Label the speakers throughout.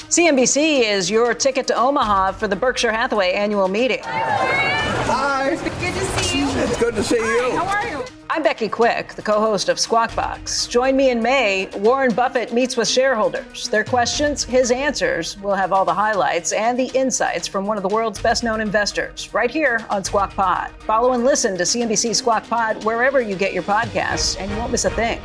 Speaker 1: CNBC is your ticket to Omaha for the Berkshire Hathaway annual meeting.
Speaker 2: Hi.
Speaker 3: Good to see you.
Speaker 2: It's good to see you.
Speaker 3: How are you?
Speaker 1: I'm Becky Quick, the co-host of Squawk Box. Join me in May. Warren Buffett meets with shareholders. Their questions, his answers. We'll have all the highlights and the insights from one of the world's best-known investors right here on Squawk Pod. Follow and listen to CNBC Squawk Pod wherever you get your podcasts, and you won't miss a thing.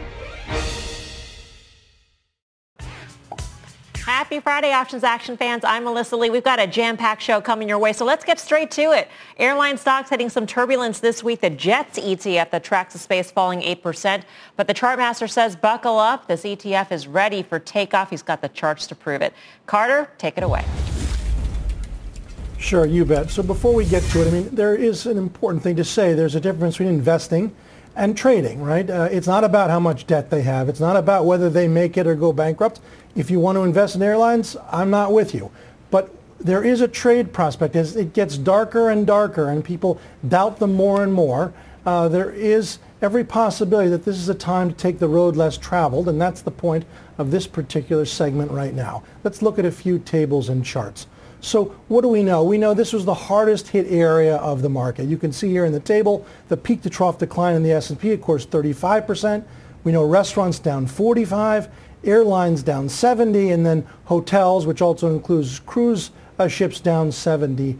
Speaker 4: Happy Friday, Options Action fans. I'm Melissa Lee. We've got a jam-packed show coming your way, so let's get straight to it. Airline stocks hitting some turbulence this week. The JETS ETF that tracks the space falling 8%. But the chartmaster says buckle up. This ETF is ready for takeoff. He's got the charts to prove it. Carter, take it away.
Speaker 5: Sure, you bet. So before we get to it, I mean, there is an important thing to say. There's a difference between investing and trading, right? It's not about how much debt they have. It's not about whether they make it or go bankrupt. If you want to invest in airlines, I'm not with you. But there is a trade prospect. As it gets darker and darker and people doubt them more and more, there is every possibility that this is a time to take the road less traveled, and that's the point of this particular segment right now. Let's look at a few tables and charts. So what do we know? We know this was the hardest hit area of the market. You can see here in the table the peak to trough decline in the S&P, of course, 35%. We know restaurants down 45%. Airlines down 70%, and then hotels, which also includes cruise ships, down 73%,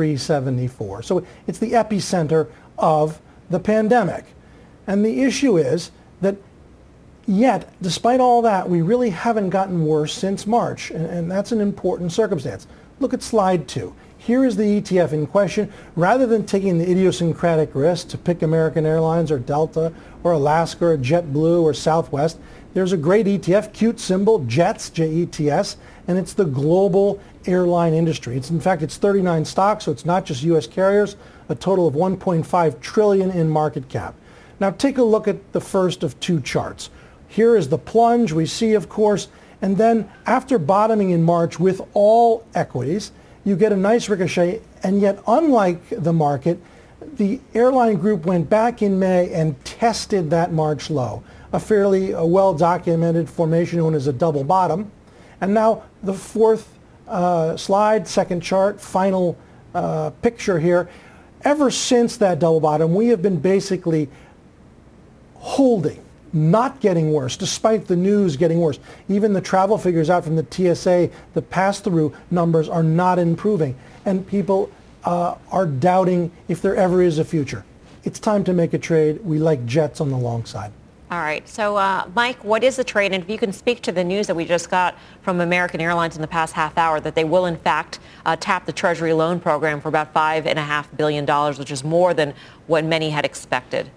Speaker 5: 74%. So it's the epicenter of the pandemic. And the issue is that yet, despite all that, we really haven't gotten worse since March, and that's an important circumstance. Look at slide 2. Here is the ETF in question. Rather than taking the idiosyncratic risk to pick American Airlines or Delta or Alaska or JetBlue or Southwest, there's a great ETF, cute symbol, JETS, J-E-T-S, and it's the global airline industry. In fact, it's 39 stocks, so it's not just U.S. carriers, a total of $1.5 trillion in market cap. Now take a look at the first of two charts. Here is the plunge we see, of course, and then after bottoming in March with all equities, you get a nice ricochet, and yet unlike the market, the airline group went back in May and tested that March low, a fairly well-documented formation known as a double bottom. And now the fourth slide, second chart, final picture here. Ever since that double bottom, we have been basically holding, not getting worse, despite the news getting worse. Even the travel figures out from the TSA, the pass-through numbers are not improving. And people are doubting if there ever is a future. It's time to make a trade. We like JETS on the long side.
Speaker 4: All right. So, Mike, what is the trade? And if you can speak to the news that we just got from American Airlines in the past half hour that they will, in fact, tap the Treasury loan program for about $5.5 billion, which is more than what many had expected.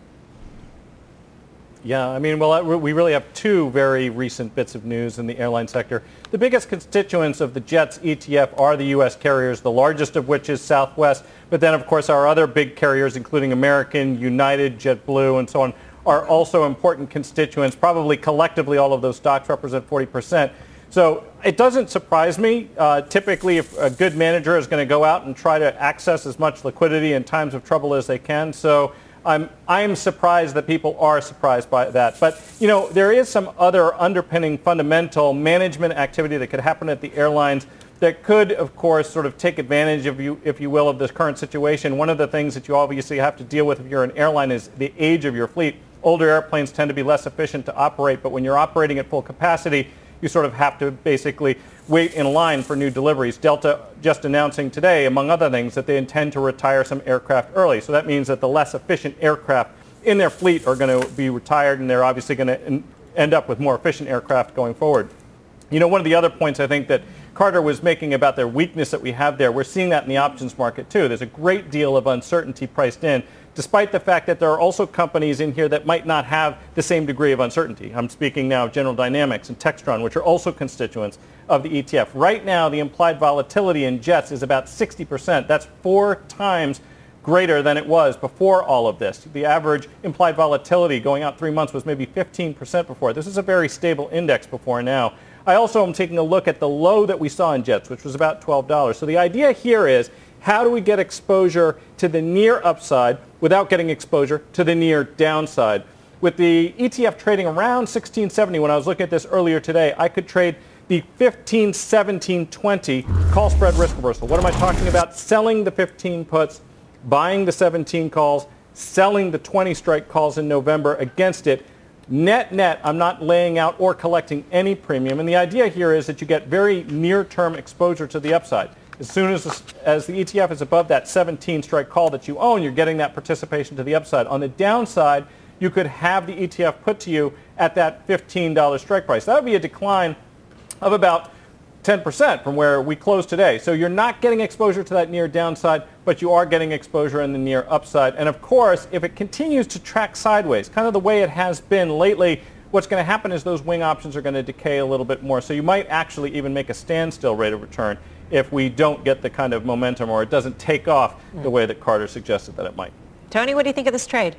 Speaker 6: Yeah, I mean, well, we really have two very recent bits of news in the airline sector. The biggest constituents of the JETS ETF are the U.S. carriers, the largest of which is Southwest. But then, of course, our other big carriers, including American, United, JetBlue, and so on, are also important constituents. Probably collectively, all of those stocks represent 40%. So it doesn't surprise me. Typically, if a good manager is going to go out and try to access as much liquidity in times of trouble as they can. So I'm surprised that people are surprised by that. But, you know, there is some other underpinning fundamental management activity that could happen at the airlines that could, of course, sort of take advantage of you, if you will, of this current situation. One of the things that you obviously have to deal with if you're an airline is the age of your fleet. Older airplanes tend to be less efficient to operate, but when you're operating at full capacity, you sort of have to basically wait in line for new deliveries. Delta just announcing today, among other things, that they intend to retire some aircraft early. So that means that the less efficient aircraft in their fleet are going to be retired, and they're obviously going to end up with more efficient aircraft going forward. You know, one of the other points I think that Carter was making about the weakness that we have there, we're seeing that in the options market too. There's a great deal of uncertainty priced in, despite the fact that there are also companies in here that might not have the same degree of uncertainty. I'm speaking now of General Dynamics and Textron, which are also constituents of the ETF. Right now, the implied volatility in JETS is about 60%. That's 4 times greater than it was before all of this. The average implied volatility going out 3 months was maybe 15% before. This is a very stable index before now. I also am taking a look at the low that we saw in JETS, which was about $12. So the idea here is, how do we get exposure to the near upside without getting exposure to the near downside? With the ETF trading around 1670, when I was looking at this earlier today, I could trade the 15, 17, 20 call spread risk reversal. What am I talking about? Selling the 15 puts, buying the 17 calls, selling the 20 strike calls in November against it. Net, I'm not laying out or collecting any premium. And the idea here is that you get very near-term exposure to the upside. As soon as the ETF is above that 17 strike call that you own, you're getting that participation to the upside. On the downside, you could have the ETF put to you at that $15 strike price. That would be a decline of about 10% from where we closed today. So you're not getting exposure to that near downside, but you are getting exposure in the near upside. And of course, if it continues to track sideways, kind of the way it has been lately, what's going to happen is those wing options are going to decay a little bit more. So you might actually even make a standstill rate of return if we don't get the kind of momentum or it doesn't take off the way that Carter suggested that it might.
Speaker 4: Tony, what do you think of this trade?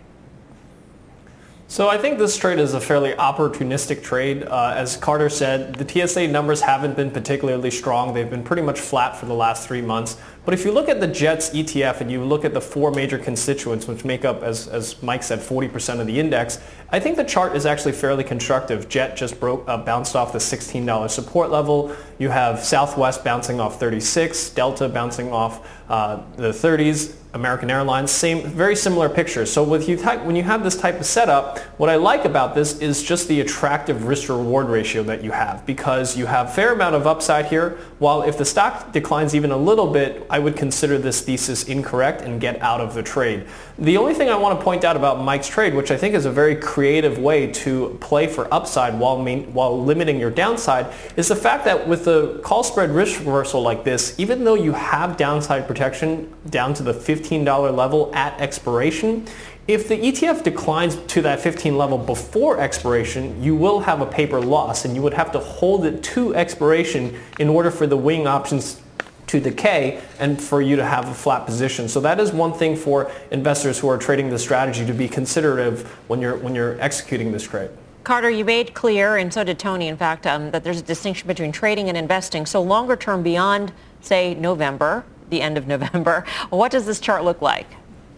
Speaker 3: So I think this trade is a fairly opportunistic trade. As Carter said, the TSA numbers haven't been particularly strong. They've been pretty much flat for the last 3 months. But if you look at the JETS ETF and you look at the four major constituents, which make up, as Mike said, 40% of the index, I think the chart is actually fairly constructive. JET just bounced off the $16 support level. You have Southwest bouncing off 36, Delta bouncing off the 30s, American Airlines, very similar picture. So when you have this type of setup, what I like about this is just the attractive risk-to-reward ratio that you have, because you have a fair amount of upside here, while if the stock declines even a little bit, I would consider this thesis incorrect and get out of the trade. The only thing I want to point out about Mike's trade, which I think is a very creative way to play for upside while limiting your downside, is the fact that with the call spread risk reversal like this, even though you have downside protection down to the $15 level at expiration, if the ETF declines to that 15 level before expiration, you will have a paper loss and you would have to hold it to expiration in order for the wing options to decay and for you to have a flat position. So that is one thing for investors who are trading this strategy to be considerative when you're executing this trade.
Speaker 4: Carter, you made clear, and so did Tony, in fact, that there's a distinction between trading and investing. So longer term, beyond, say, November, the end of November, what does this chart look like?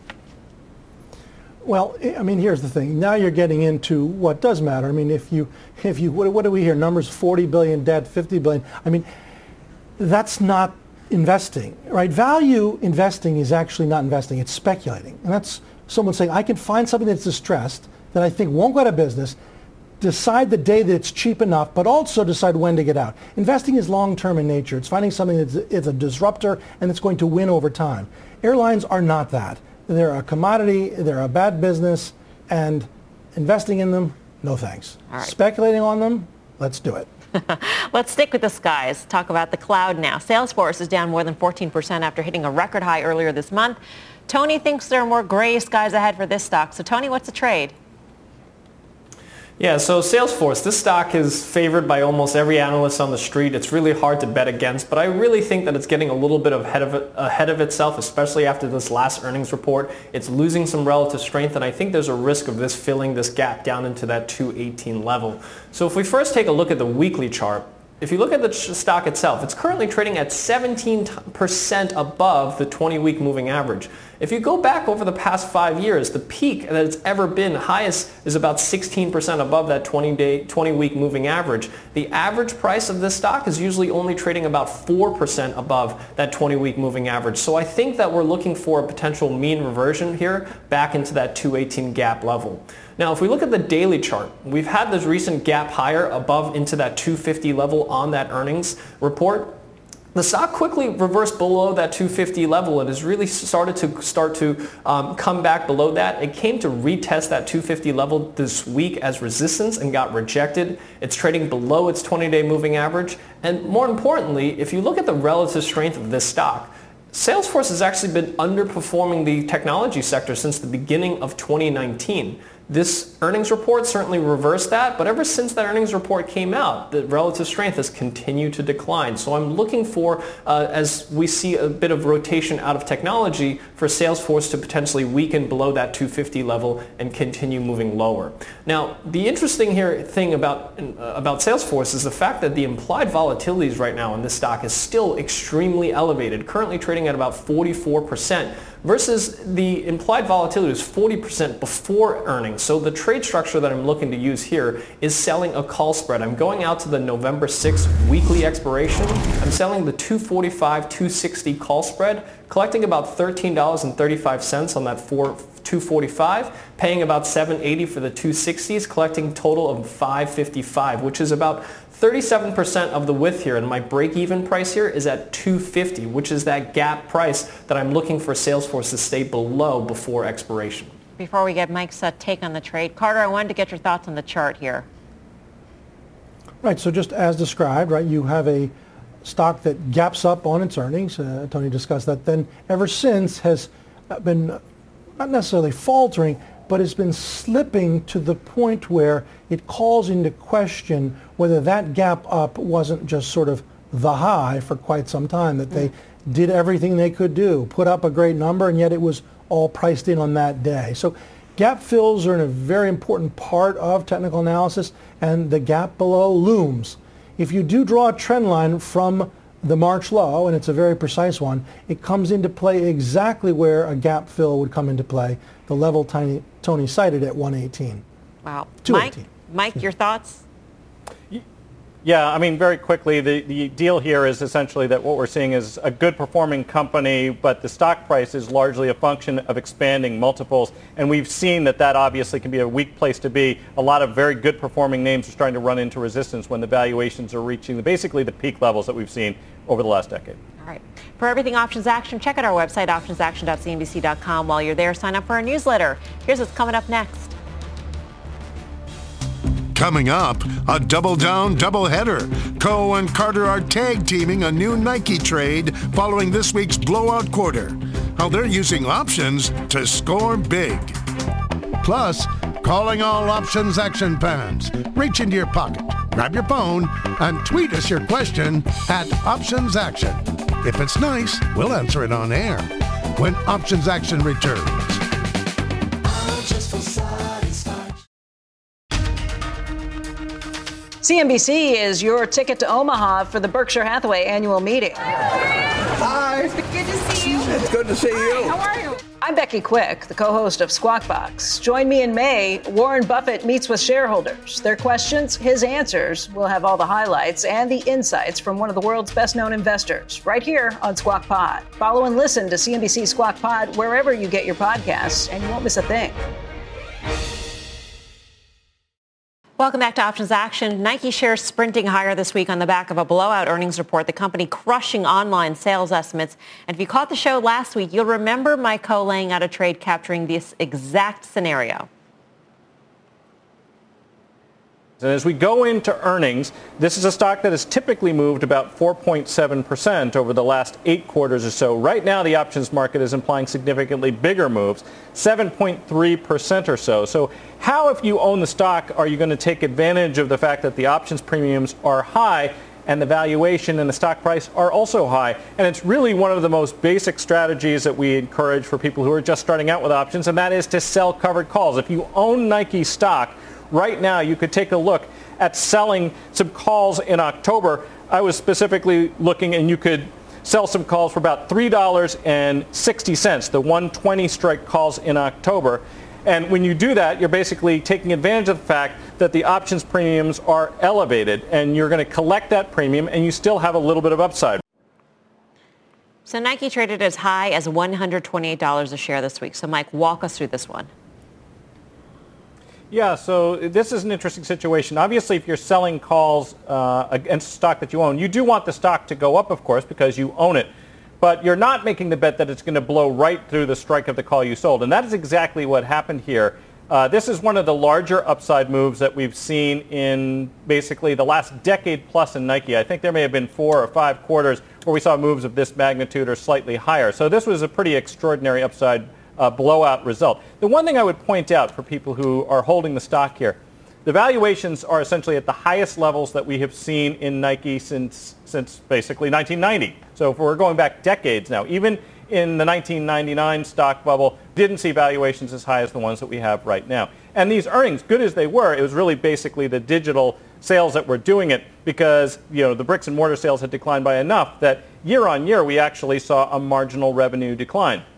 Speaker 5: Well, I mean, here's the thing. Now you're getting into what does matter. I mean, what do we hear? Numbers 40 billion debt, 50 billion. I mean, that's not investing, right? Value investing is actually not investing. It's speculating. And that's someone saying, I can find something that's distressed that I think won't go out of business, decide the day that it's cheap enough, but also decide when to get out. Investing is long-term in nature. It's finding something that's a disruptor and it's going to win over time. Airlines are not that. They're a commodity, they're a bad business, and investing in them, no thanks.
Speaker 4: All right.
Speaker 5: Speculating on them, let's do it.
Speaker 4: Let's stick with the skies. Talk about the cloud now. Salesforce is down more than 14% after hitting a record high earlier this month. Tony thinks there are more gray skies ahead for this stock. So Tony, what's the trade?
Speaker 3: Yeah, so Salesforce, this stock is favored by almost every analyst on the street. It's really hard to bet against, but I really think that it's getting a little bit ahead of itself, especially after this last earnings report. It's losing some relative strength, and I think there's a risk of this filling this gap down into that 218 level. So if we first take a look at the weekly chart, if you look at the stock itself, it's currently trading at 17% above the 20-week moving average. If you go back over the past 5 years, the peak that it's ever been, highest, is about 16% above that 20-week moving average. The average price of this stock is usually only trading about 4% above that 20-week moving average. So I think that we're looking for a potential mean reversion here back into that 218 gap level. Now, if we look at the daily chart, we've had this recent gap higher above into that 250 level on that earnings report. The stock quickly reversed below that 250 level and has really started to come back below that. It came to retest that 250 level this week as resistance and got rejected. It's trading below its 20-day moving average. And more importantly, if you look at the relative strength of this stock, Salesforce has actually been underperforming the technology sector since the beginning of 2019. This earnings report certainly reversed that, but ever since that earnings report came out, the relative strength has continued to decline. So I'm looking for, as we see a bit of rotation out of technology, for Salesforce to potentially weaken below that 250 level and continue moving lower. Now, the interesting thing about Salesforce is the fact that the implied volatilities right now in this stock is still extremely elevated, currently trading at about 44%. Versus the implied volatility is 40% before earnings. So the trade structure that I'm looking to use here is selling a call spread. I'm going out to the November 6th weekly expiration. I'm selling the 245-260 call spread, collecting about $13.35 on that 245, paying about $7.80 for the 260s, collecting total of $5.55, which is about 37% of the width here, and my break-even price here is at $2.50, which is that gap price that I'm looking for Salesforce to stay below before expiration.
Speaker 4: Before we get Mike's take on the trade, Carter, I wanted to get your thoughts on the chart here.
Speaker 5: Right, so just as described, right, you have a stock that gaps up on its earnings. Tony discussed that. Then ever since has been not necessarily faltering, but it's been slipping to the point where it calls into question whether that gap up wasn't just sort of the high for quite some time, that they did everything they could do, put up a great number, and yet it was all priced in on that day. So gap fills are a very important part of technical analysis, and the gap below looms. If you do draw a trend line from the March low, and it's a very precise one, it comes into play exactly where a gap fill would come into play, the level Tony cited at 118.
Speaker 4: Wow.
Speaker 5: 218.
Speaker 4: Mike, your thoughts?
Speaker 6: Yeah, I mean, very quickly, the deal here is essentially that what we're seeing is a good performing company, but the stock price is largely a function of expanding multiples. And we've seen that obviously can be a weak place to be. A lot of very good performing names are starting to run into resistance when the valuations are reaching basically the peak levels that we've seen over the last decade.
Speaker 4: All right. For everything Options Action, check out our website, optionsaction.cnbc.com. While you're there, sign up for our newsletter. Here's what's coming up next.
Speaker 7: Coming up, a double-down doubleheader. Coe and Carter are tag teaming a new Nike trade following this week's blowout quarter. How they're using options to score big. Plus, calling all Options Action fans. Reach into your pocket, grab your phone, and tweet us your question at Options Action. If it's nice, we'll answer it on air when Options Action returns.
Speaker 1: CNBC is your ticket to Omaha for the Berkshire Hathaway annual meeting.
Speaker 2: Hi.
Speaker 8: Good to see you.
Speaker 2: It's good to see you.
Speaker 8: How are you?
Speaker 1: I'm Becky Quick, the co-host of Squawk Box. Join me in May. Warren Buffett meets with shareholders. Their questions, his answers. We'll have all the highlights and the insights from one of the world's best-known investors right here on Squawk Pod. Follow and listen to CNBC Squawk Pod wherever you get your podcasts, and you won't miss a thing.
Speaker 4: Welcome back to Options Action. Nike shares sprinting higher this week on the back of a blowout earnings report, the company crushing online sales estimates. And if you caught the show last week, you'll remember Mike Coe laying out a trade capturing this exact scenario.
Speaker 6: And as we go into earnings, this is a stock that has typically moved about 4.7% over the last 8 quarters or so. Right now, the options market is implying significantly bigger moves, 7.3% or so. So how, if you own the stock, are you going to take advantage of the fact that the options premiums are high and the valuation and the stock price are also high? And it's really one of the most basic strategies that we encourage for people who are just starting out with options, and that is to sell covered calls. If you own Nike stock, right now, you could take a look at selling some calls in October. I was specifically looking, and you could sell some calls for about $3.60, the 120 strike calls in October. And when you do that, you're basically taking advantage of the fact that the options premiums are elevated, and you're going to collect that premium, and you still have a little bit of upside.
Speaker 4: So Nike traded as high as $128 a share this week. So Mike, walk us through this one.
Speaker 6: Yeah, so this is an interesting situation. Obviously, if you're selling calls against stock that you own, you do want the stock to go up, of course, because you own it. But you're not making the bet that it's going to blow right through the strike of the call you sold. And that is exactly what happened here. This is one of the larger upside moves that we've seen in basically the last decade plus in Nike. I think there may have been 4 or 5 quarters where we saw moves of this magnitude or slightly higher. So this was a pretty extraordinary upside blowout result. The one thing I would point out for people who are holding the stock here, the valuations are essentially at the highest levels that we have seen in Nike since basically 1990. So if we're going back decades now, even in the 1999 stock bubble, didn't see valuations as high as the ones that we have right now. And these earnings, good as they were, it was really basically the digital sales that were doing it, because the bricks and mortar sales had declined by enough that year on year we actually saw a marginal revenue decline.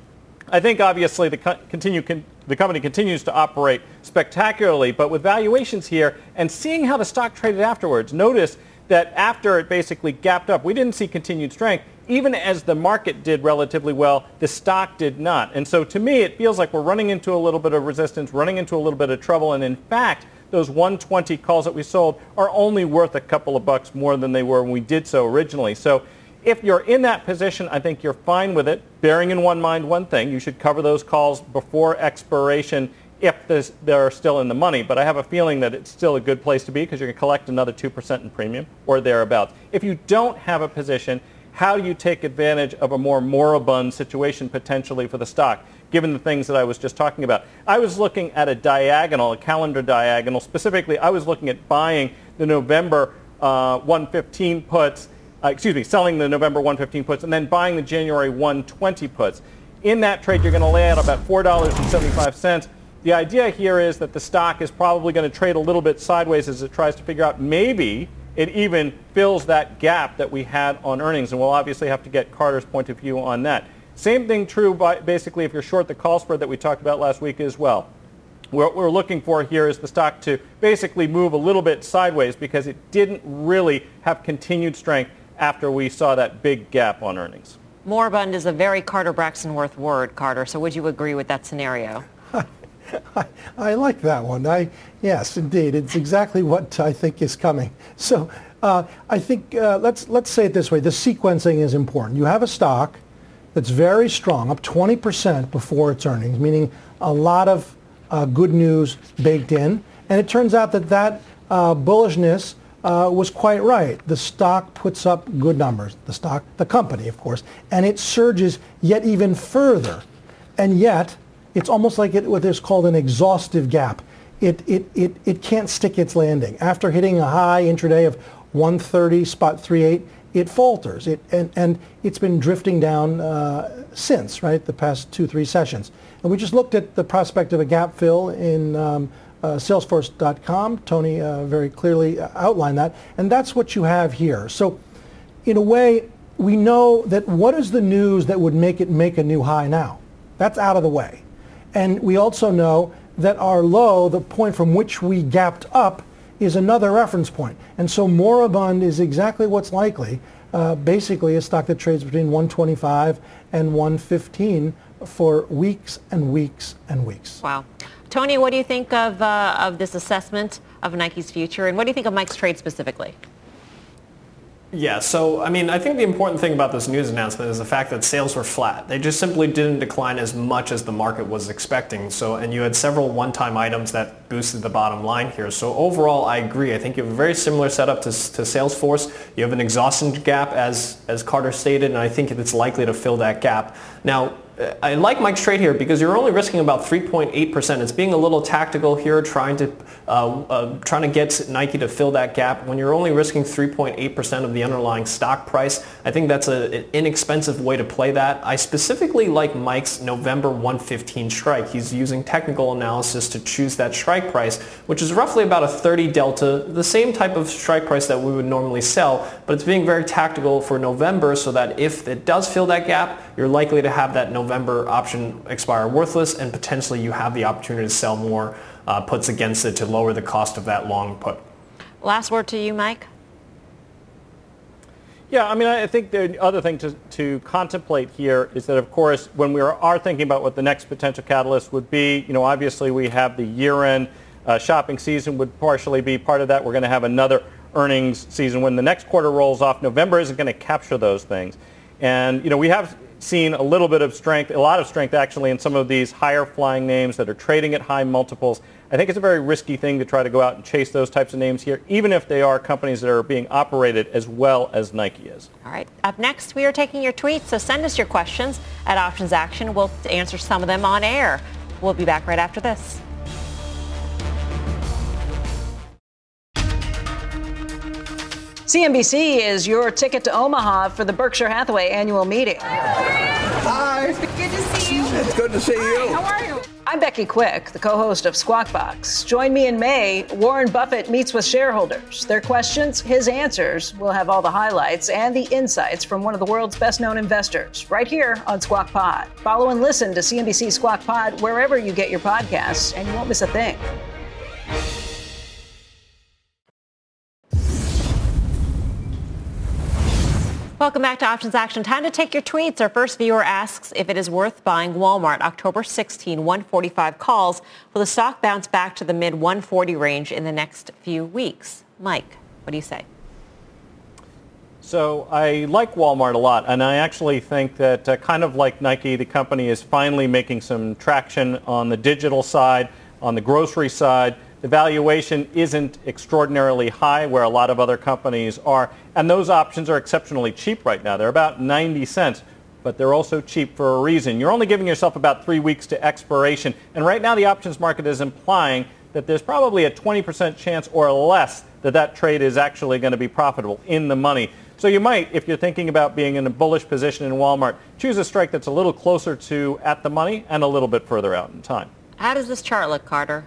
Speaker 6: I think obviously the company continues to operate spectacularly, but with valuations here and seeing how the stock traded afterwards, notice that after it basically gapped up, we didn't see continued strength. Even as the market did relatively well, the stock did not. And so to me, it feels like we're running into a little bit of resistance, running into a little bit of trouble. And in fact, those 120 calls that we sold are only worth a couple of bucks more than they were when we did so originally. So if you're in that position, I think you're fine with it, bearing in mind one thing. You should cover those calls before expiration if they're still in the money. But I have a feeling that it's still a good place to be because you're going to collect another 2% in premium or thereabouts. If you don't have a position, how do you take advantage of a more moribund situation potentially for the stock, given the things that I was just talking about? I was looking at a calendar diagonal. Specifically, I was looking at buying the November 115 puts, selling the November 115 puts, and then buying the January 120 puts. In that trade, you're going to lay out about $4.75. The idea here is that the stock is probably going to trade a little bit sideways as it tries to figure out maybe it even fills that gap that we had on earnings, and we'll obviously have to get Carter's point of view on that. Same thing true basically if you're short the call spread that we talked about last week as well. What we're looking for here is the stock to basically move a little bit sideways because it didn't really have continued strength after we saw that big gap on earnings.
Speaker 4: Moribund is a very Carter Braxton Worth word, Carter, so would you agree with that scenario?
Speaker 5: I like that one. Yes, indeed. It's exactly what I think is coming. So I think let's say it this way. The sequencing is important. You have a stock that's very strong, up 20% before its earnings, meaning a lot of good news baked in. And it turns out that bullishness was quite right. The stock puts up good numbers. The company, of course, and it surges yet even further. And yet, it's almost like what is called an exhaustive gap. It can't stick its landing. After hitting a high intraday of 130.38, it falters. And it's been drifting down since, right, the past 2-3 sessions. And we just looked at the prospect of a gap fill in Salesforce.com. Tony very clearly outlined that. And that's what you have here. So in a way, we know that what is the news that would make it make a new high now? That's out of the way. And we also know that our low, the point from which we gapped up, is another reference point. And so moribund is exactly what's likely. Basically a stock that trades between 125 and 115 for weeks and weeks and weeks.
Speaker 4: Wow. Tony, what do you think of this assessment of Nike's future? And what do you think of Mike's trade specifically?
Speaker 3: Yeah, so, I think the important thing about this news announcement is the fact that sales were flat. They just simply didn't decline as much as the market was expecting. So, and you had several one-time items that boosted the bottom line here. So overall, I agree. I think you have a very similar setup to Salesforce. You have an exhaustion gap, as Carter stated, and I think it's likely to fill that gap. Now, I like Mike's trade here because you're only risking about 3.8%. It's being a little tactical here, trying to get Nike to fill that gap. When you're only risking 3.8% of the underlying stock price, I think that's an inexpensive way to play that. I specifically like Mike's November 115 strike. He's using technical analysis to choose that strike price, which is roughly about a 30 delta, the same type of strike price that we would normally sell, but it's being very tactical for November so that if it does fill that gap, you're likely to have that November option expire worthless, and potentially you have the opportunity to sell more puts against it to lower the cost of that long put.
Speaker 4: Last word to you, Mike.
Speaker 6: Yeah, I think the other thing to contemplate here is that, of course, when we are thinking about what the next potential catalyst would be, obviously we have the year-end shopping season would partially be part of that. We're going to have another earnings season when the next quarter rolls off. November isn't going to capture those things. And, we have seen a little bit of strength, a lot of strength actually, in some of these higher flying names that are trading at high multiples. I think it's a very risky thing to try to go out and chase those types of names here, even if they are companies that are being operated as well as Nike is.
Speaker 4: All right. Up next, we are taking your tweets, so send us your questions at Options Action. We'll answer some of them on air. We'll be back right after this.
Speaker 1: CNBC is your ticket to Omaha for the Berkshire Hathaway annual meeting.
Speaker 2: Hi.
Speaker 8: Good to see you.
Speaker 2: It's good to see you.
Speaker 8: How are you?
Speaker 1: I'm Becky Quick, the co-host of Squawk Box. Join me in May. Warren Buffett meets with shareholders. Their questions, his answers. We'll have all the highlights and the insights from one of the world's best-known investors right here on Squawk Pod. Follow and listen to CNBC Squawk Pod wherever you get your podcasts, and you won't miss a thing.
Speaker 4: Welcome back to Options Action. Time to take your tweets. Our first viewer asks if it is worth buying Walmart. October 16, 145 calls. Will the stock bounce back to the mid-140 range in the next few weeks? Mike, what do you say?
Speaker 6: So I like Walmart a lot, and I actually think that kind of like Nike, the company is finally making some traction on the digital side, on the grocery side. The valuation isn't extraordinarily high where a lot of other companies are, and those options are exceptionally cheap right now. They're about 90 cents, but they're also cheap for a reason. You're only giving yourself about 3 weeks to expiration, and right now the options market is implying that there's probably a 20% chance or less that that trade is actually going to be profitable, in the money. So you might, if you're thinking about being in a bullish position in Walmart, choose a strike that's a little closer to at the money and a little bit further out in time.
Speaker 4: How does this chart look, Carter?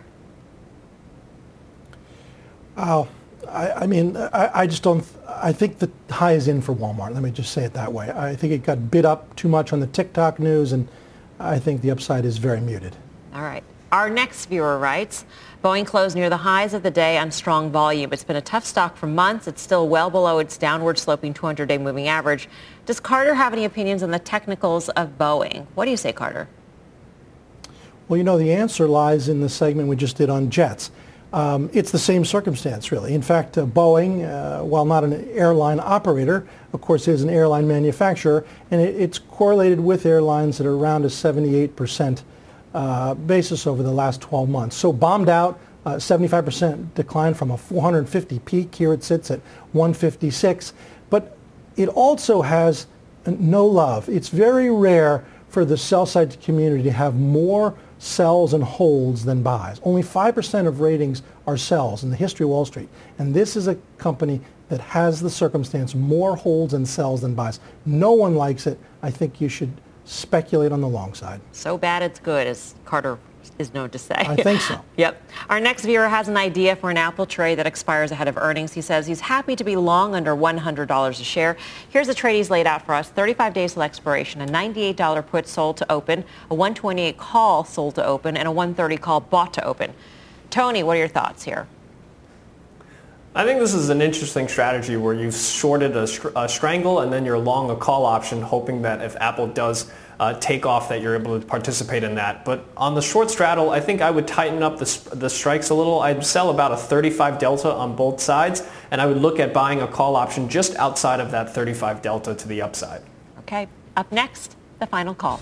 Speaker 5: Oh, I just don't. I think the high is in for Walmart. Let me just say it that way. I think it got bid up too much on the TikTok news, and I think the upside is very muted.
Speaker 4: All right. Our next viewer writes, Boeing closed near the highs of the day on strong volume. It's been a tough stock for months. It's still well below its downward sloping 200-day moving average. Does Carter have any opinions on the technicals of Boeing? What do you say, Carter?
Speaker 5: Well, you know, the answer lies in the segment we just did on jets. It's the same circumstance, really. In fact, Boeing, while not an airline operator, of course, is an airline manufacturer, and it's correlated with airlines at around a 78% basis over the last 12 months. So bombed out, 75% decline from a 450 peak. Here it sits at 156. But it also has no love. It's very rare for the sell-side community to have more sells and holds than buys. Only 5% of ratings are sells in the history of Wall Street. And this is a company that has the circumstance more holds and sells than buys. No one likes it. I think you should speculate on the long side.
Speaker 4: So bad it's good, as Carter is known to say.
Speaker 5: I think so.
Speaker 4: Yep. Our next viewer has an idea for an Apple trade that expires ahead of earnings. He says he's happy to be long under $100 a share. Here's the trade he's laid out for us. 35 days till expiration, a $98 put sold to open, a $128 call sold to open, and a $130 call bought to open. Tony, what are your thoughts here?
Speaker 3: I think this is an interesting strategy where you've shorted a strangle and then you're long a call option, hoping that if Apple does take off that you're able to participate in that. But on the short straddle, I think I would tighten up the strikes a little. I'd sell about a 35 delta on both sides, and I would look at buying a call option just outside of that 35 delta to the upside.
Speaker 4: Okay. Up next, the final call.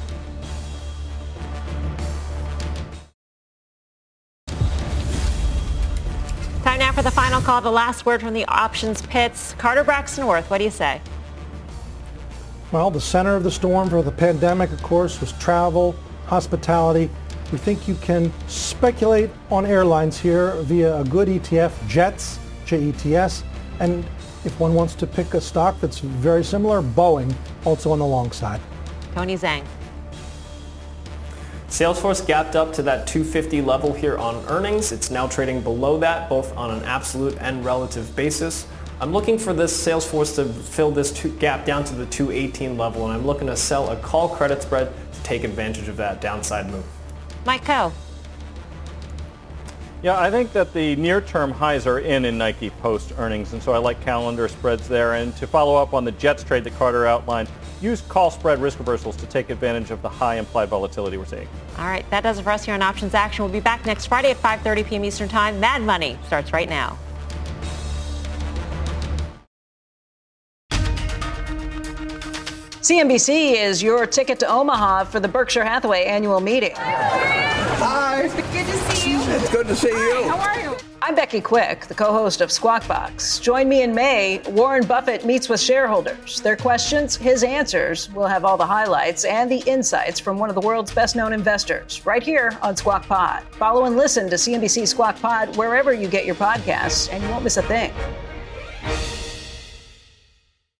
Speaker 4: Time now for the final call, the last word from the options pits. Carter Braxton Worth, what do you say?
Speaker 5: Well, the center of the storm for the pandemic, of course, was travel, hospitality. We think you can speculate on airlines here via a good ETF, JETS, J-E-T-S. And if one wants to pick a stock that's very similar, Boeing, also on the long side.
Speaker 4: Tony Zhang.
Speaker 3: Salesforce gapped up to that 250 level here on earnings. It's now trading below that, both on an absolute and relative basis. I'm looking for this Salesforce to fill this gap down to the 218 level, and I'm looking to sell a call credit spread to take advantage of that downside move.
Speaker 4: Mike Coe.
Speaker 6: Yeah, I think that the near-term highs are in Nike post-earnings, and so I like calendar spreads there. And to follow up on the Jets trade that Carter outlined, use call spread risk reversals to take advantage of the high implied volatility we're seeing.
Speaker 4: All right, that does it for us here on Options Action. We'll be back next Friday at 5:30 p.m. Eastern Time. Mad Money starts right now.
Speaker 1: CNBC is your ticket to Omaha for the Berkshire Hathaway annual meeting.
Speaker 2: Hi.
Speaker 8: It's good to see you.
Speaker 2: It's good to see you.
Speaker 8: How are you?
Speaker 1: I'm Becky Quick, the co-host of Squawk Box. Join me in May. Warren Buffett meets with shareholders. Their questions, his answers. We'll have all the highlights and the insights from one of the world's best-known investors right here on Squawk Pod. Follow and listen to CNBC Squawk Pod wherever you get your podcasts, and you won't miss a thing.